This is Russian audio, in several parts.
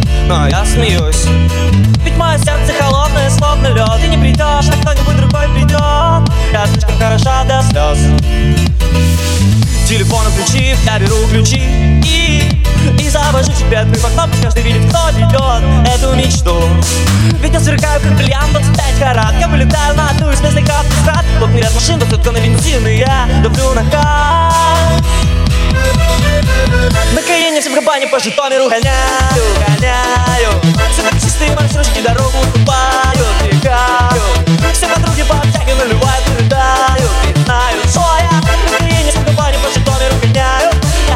но я смеюсь. Ведь мое сердце холодное, словно лед. Ты не придешь, а кто-нибудь другой придет. Я слишком хороша до слез. Телефон включив, я беру ключи и завожу тебе в окно, пусть каждый видит, кто ведет эту мечту. Ведь я сверкаю, как бриллиант, 25 карат. Я вылетаю на одну из местных автострад. Плотный ряд машин, только на бензин, и я давлю на газ. На Каене всем в кабане по Житомиру гоняю. Все таксисты и маршрутчики дорогу уступают, бегают. Все подруги по общаге наливают и рыдают, и знают, что я на Каене всем в кабане по Житомиру гоняю.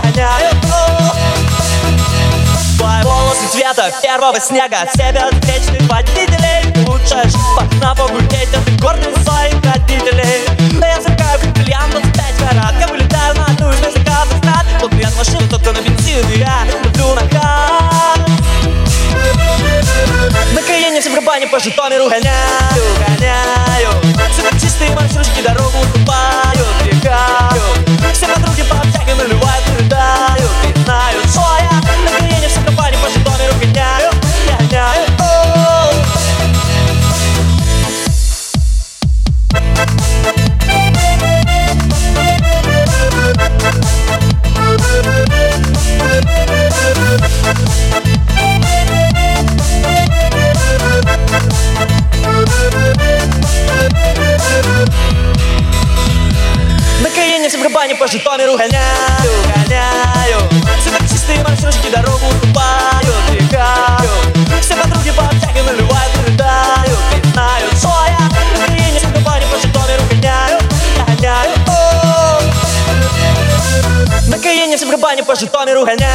Твои волосы цвета первого снега, все безупречных водителей. Лучшая шипа на факультете, ты гордый своих родителей. Да я сверкаю, как бриллиант, 25 карат. Я вылетаю на одну из местных автострад. Вот я машину, только на бензин, и я давлю на газ. На Каене всем в кабане по Житомиру гоняю. Все таксисты и маршрутчики дорогу уступают, бегают. Все подруги по общаге наливают и рыдают, и знают, что я на Каене всем в кабане по Житомиру гоняю. На Каене всем в кабане по Житомиру гоняю. Все таксисты и маршрутчики дорогу уступают, бегают. Все подруги по общаге наливают и рыдают, и знают, что я на Каене всем в кабане по Житомиру гоняю. На Каене всем в кабане по Житомиру гоняю.